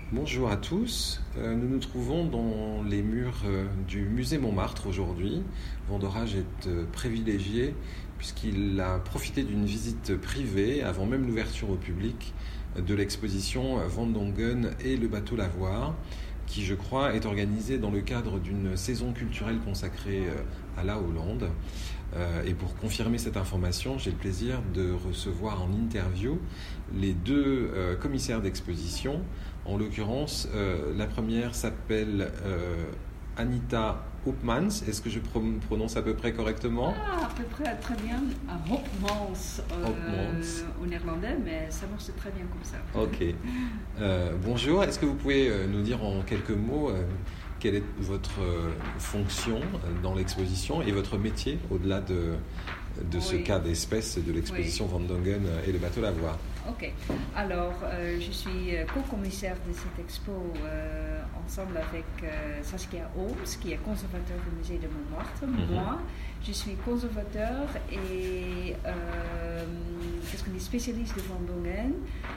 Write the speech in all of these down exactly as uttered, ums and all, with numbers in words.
Bonjour à tous, euh, nous nous trouvons dans les murs euh, du musée Montmartre aujourd'hui. Vandorage est euh, privilégié puisqu'il a profité d'une visite privée avant même l'ouverture au public de l'exposition Van Dongen et le bateau Lavoir, qui je crois est organisée dans le cadre d'une saison culturelle consacrée euh, à la Hollande. Euh, et pour confirmer cette information, j'ai le plaisir de recevoir en interview les deux euh, commissaires d'exposition. En l'occurrence, euh, la première s'appelle euh, Anita Hopmans. Est-ce que je prononce à peu près correctement? Ah, à peu près très bien. Hopmans euh, au néerlandais, mais ça marche très bien comme ça. Ok. Euh, bonjour. Est-ce que vous pouvez euh, nous dire en quelques mots euh, quelle est votre euh, fonction dans l'exposition et votre métier au-delà de, de ce oui. cas d'espèce de l'exposition oui. Van Dongen et le bateau Lavoir? Ok. Alors, euh, je suis co-commissaire de cette expo euh, ensemble avec euh, Saskia Holmes, qui est conservateur du musée de Montmartre. Mm-hmm. Moi, je suis conservateur et euh, qu'est-ce qu'on dit, spécialiste de Van Dongen.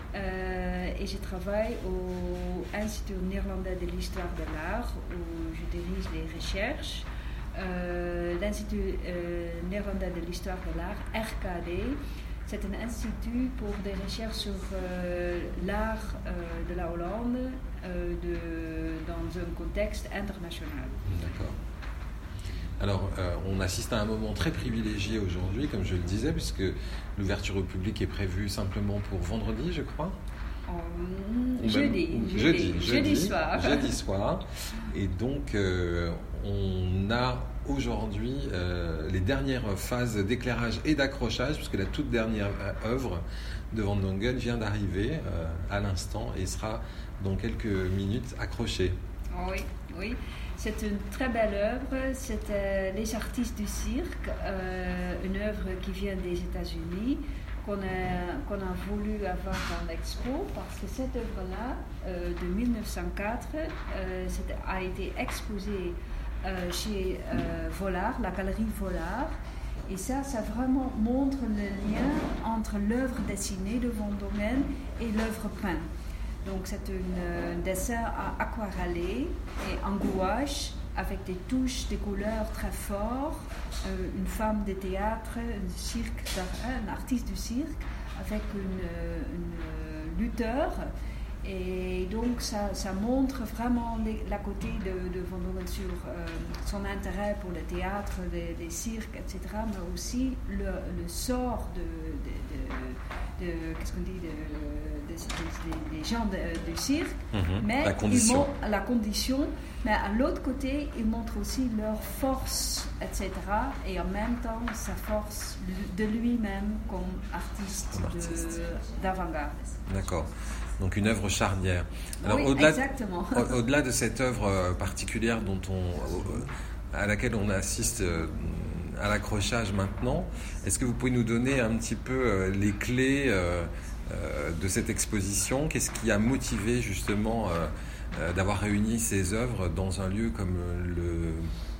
Euh, et je travaille au Institut néerlandais de l'histoire de l'art, où je dirige les recherches. Euh, L'Institut euh, néerlandais de l'histoire de l'art, R K D, c'est un institut pour des recherches sur euh, l'art euh, de la Hollande euh, de, dans un contexte international. D'accord. Alors, euh, on assiste à un moment très privilégié aujourd'hui, comme je le disais, puisque l'ouverture au public est prévue simplement pour vendredi, je crois. Um, jeudi, même, jeudi, jeudi, jeudi, jeudi soir. Jeudi soir. Et donc, euh, on a aujourd'hui euh, les dernières phases d'éclairage et d'accrochage, puisque la toute dernière œuvre de Van Dongen vient d'arriver euh, à l'instant et sera dans quelques minutes accrochée. Oui, oui. C'est une très belle œuvre. C'est euh, Les artistes du cirque, euh, une œuvre qui vient des États-Unis, qu'on a, qu'on a voulu avoir dans l'expo, parce que cette œuvre-là, euh, de mille neuf cent quatre, euh, a été exposée euh, chez euh, Vollard, la galerie Vollard. Et ça, ça vraiment montre le lien entre l'œuvre dessinée de Van Dongen et l'œuvre peinte. Donc c'est un dessin aquarellé et en gouache avec des touches, des couleurs très fortes, euh, une femme de théâtre, un, cirque, un artiste du cirque avec une, une lutteur. Et donc ça, ça montre vraiment les, la côté de, de Van Dongen sur euh, son intérêt pour le théâtre, les, les cirques, et cetera, mais aussi le, le sort de, de, de, de qu'est-ce qu'on dit, de, de, de, des gens de, du cirque, mm-hmm. mais la condition. Il montre, la condition, mais à l'autre côté, il montre aussi leur force, et cetera, et en même temps sa force de lui-même comme artiste, comme artiste. De, d'avant-garde. D'accord. Donc une œuvre charnière. Alors, oui, au-delà, exactement. Au, au-delà de cette œuvre particulière dont on, à laquelle on assiste à l'accrochage maintenant, est-ce que vous pouvez nous donner un petit peu les clés de cette exposition? Qu'est-ce qui a motivé justement d'avoir réuni ces œuvres dans un lieu comme le...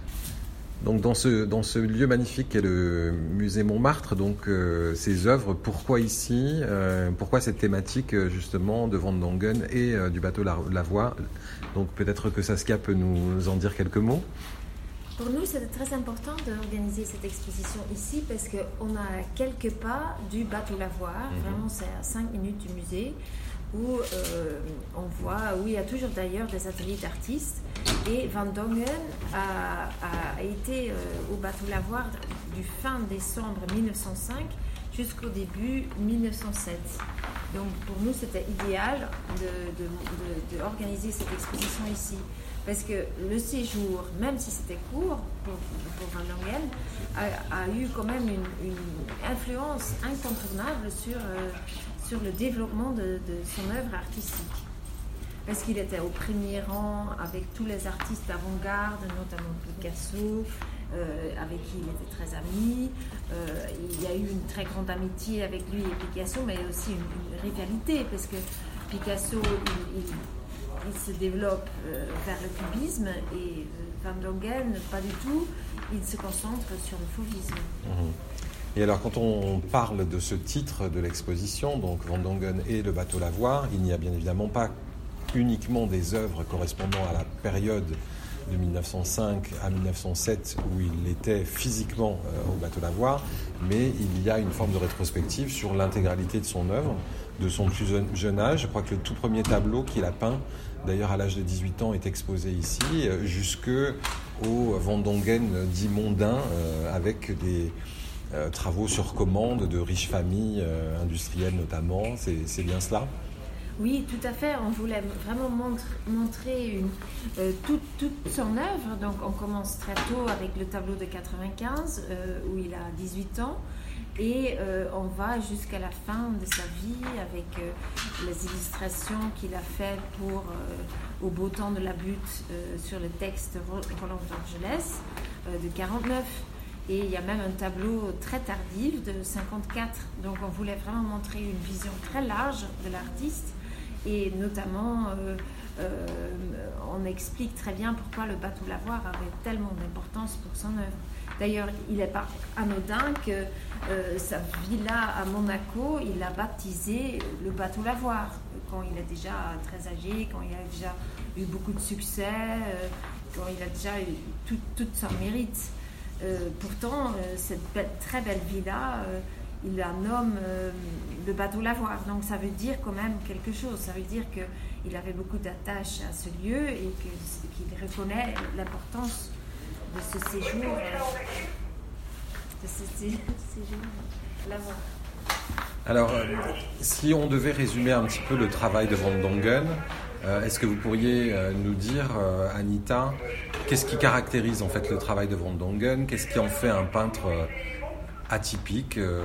Donc dans ce, dans ce lieu magnifique qu'est le musée Montmartre, donc euh, ces œuvres, pourquoi ici, euh, pourquoi cette thématique justement de Van Dongen et euh, du bateau Lavoir? Donc peut-être que Saskia peut nous en dire quelques mots. Pour nous, c'était très important d'organiser cette exposition ici parce qu'on a quelques pas du bateau Lavoir, mm-hmm. Vraiment c'est à cinq minutes du musée, où euh, on voit, où il y a toujours d'ailleurs des ateliers d'artistes. Et Van Dongen a, a été euh, au bateau Lavoir du fin décembre mille neuf cent cinq jusqu'au début mille neuf cent sept. Donc pour nous, c'était idéal de, de, de, de organiser cette exposition ici. Parce que le séjour, même si c'était court pour, pour Van Dongen, a, a eu quand même une, une influence incontournable sur, euh, sur le développement de, de son œuvre artistique. Parce qu'il était au premier rang avec tous les artistes d'avant-garde, notamment Picasso, euh, avec qui il était très ami. Euh, il y a eu une très grande amitié avec lui et Picasso, mais aussi une, une rivalité, parce que Picasso, il, il, il se développe euh, vers le cubisme et euh, Van Dongen, pas du tout. Il se concentre sur le fauvisme. Mmh. Et alors, quand on parle de ce titre de l'exposition, donc Van Dongen et le bateau Lavoir, il n'y a bien évidemment pas uniquement des œuvres correspondant à la période de mille neuf cent cinq à mille neuf cent sept où il était physiquement euh, au bateau lavoir, mais il y a une forme de rétrospective sur l'intégralité de son œuvre, de son plus jeune âge. Je crois que le tout premier tableau qu'il a peint, d'ailleurs à l'âge de dix-huit ans, est exposé ici, euh, jusque au Van Dongen dit mondain, euh, avec des euh, travaux sur commande de riches familles euh, industrielles notamment. C'est, c'est bien cela ? Oui, tout à fait. On voulait vraiment montre, montrer une, euh, toute, toute son œuvre. Donc, on commence très tôt avec le tableau de quatre-vingt-quinze, euh, où il a dix-huit ans. Et euh, on va jusqu'à la fin de sa vie avec euh, les illustrations qu'il a faites pour euh, Au beau temps de la butte euh, sur le texte Roland d'Angeles euh, de quarante-neuf. Et il y a même un tableau très tardif de cinquante-quatre. Donc, on voulait vraiment montrer une vision très large de l'artiste. Et notamment, euh, euh, on explique très bien pourquoi le bateau lavoir avait tellement d'importance pour son œuvre. D'ailleurs, il n'est pas anodin que euh, sa villa à Monaco, il l'a baptisé le bateau lavoir, quand il est déjà très âgé, quand il a déjà eu beaucoup de succès, euh, quand il a déjà eu tout, tout son mérite. Euh, pourtant, euh, cette belle, très belle villa, euh, il la nomme euh, le bateau lavoir. Donc ça veut dire quand même quelque chose. Ça veut dire qu'il avait beaucoup d'attache à ce lieu et que, qu'il reconnaît l'importance de ce séjour, de ce sé- séjour lavoir. Alors, euh, si on devait résumer un petit peu le travail de Van Dongen, euh, est-ce que vous pourriez euh, nous dire, euh, Anita, qu'est-ce qui caractérise en fait le travail de Van Dongen ? Qu'est-ce qui en fait un peintre euh, atypique euh...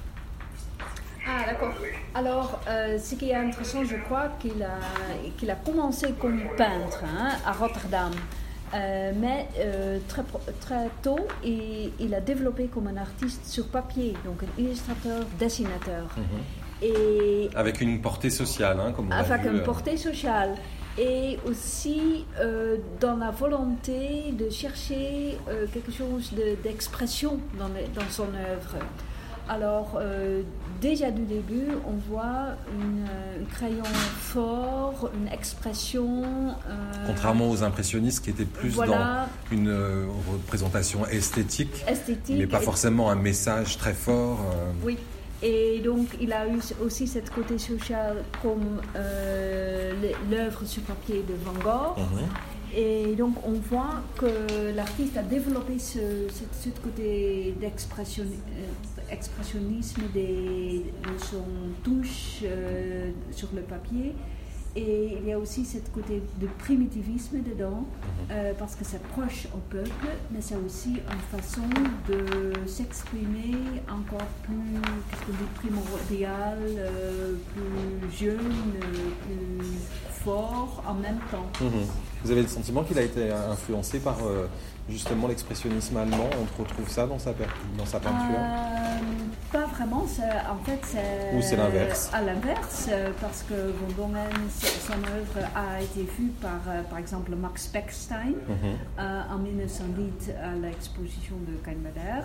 Ah, d'accord. Alors, euh, ce qui est intéressant, je crois qu'il a, qu'il a commencé comme peintre hein, à Rotterdam. Euh, mais euh, très, très tôt, il, il a développé comme un artiste sur papier, donc un illustrateur, dessinateur. Mm-hmm. Et avec une portée sociale, hein, comme on avec a vu. une euh... portée sociale. Et aussi euh, dans la volonté de chercher euh, quelque chose de, d'expression dans, le, dans son œuvre. Alors, euh, déjà du début, on voit une, un crayon fort, une expression... Euh, Contrairement aux impressionnistes qui étaient plus voilà, dans une euh, représentation esthétique, esthétique, mais pas et, forcément un message très fort. Euh... Oui, et donc il a eu aussi cette côté social comme euh, l'œuvre sur papier de Van Gogh. Mm-hmm. Et donc on voit que l'artiste a développé ce, ce, ce côté d'expression, euh, expressionnisme des, de son touche euh, sur le papier. Et il y a aussi ce côté de primitivisme dedans, euh, parce que c'est proche au peuple, mais c'est aussi une façon de s'exprimer encore plus, qu'est-ce qu'on dit, primordial, euh, plus jeune, euh, plus fort en même temps. Mmh. Vous avez le sentiment qu'il a été influencé par euh, justement l'expressionnisme allemand? On retrouve ça dans sa, dans sa peinture? euh, Pas vraiment, c'est, en fait c'est... Ou c'est l'inverse? À l'inverse, parce que Van Dongen, son œuvre a été vue par, par exemple, Max Beckstein mm-hmm. euh, en dix-neuf cent huit à l'exposition de Kenbader.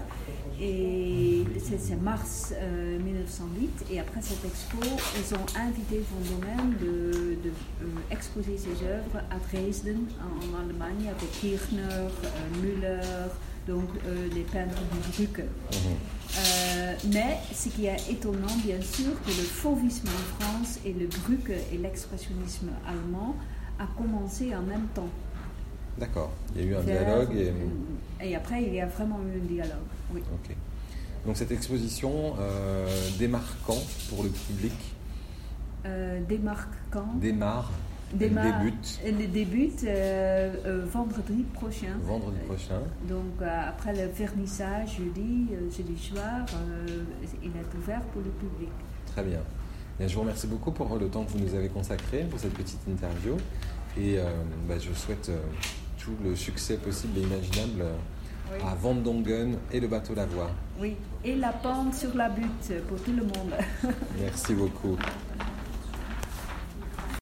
Et c'est, c'est mars euh, dix-neuf cent huit, et après cette expo, ils ont invité Van Dongen de, de euh, exposer ses œuvres à Dresden, en, en Allemagne, avec Kirchner, euh, Müller, donc euh, les peintres du Brücke. Mm-hmm. Euh, mais ce qui est étonnant, bien sûr, que le fauvisme en France et le Brücke et l'expressionnisme allemand a commencé en même temps. D'accord, il y a eu un Vers, dialogue. Et... et après, il y a vraiment eu un dialogue, oui. Okay. Donc cette exposition, euh, démarquant pour le public euh, Démarquant Démarre Démar- Elle débute. Elle débute euh, euh, vendredi prochain. Vendredi prochain. Donc euh, après le vernissage, jeudi, euh, jeudi soir, euh, il est ouvert pour le public. Très bien. Bien. Je vous remercie beaucoup pour le temps que vous nous avez consacré pour cette petite interview. Et euh, bah, je souhaite euh, tout le succès possible et imaginable oui. à Van Dongen et le bateau lavoir. Oui, et la pente sur la butte pour tout le monde. Merci beaucoup.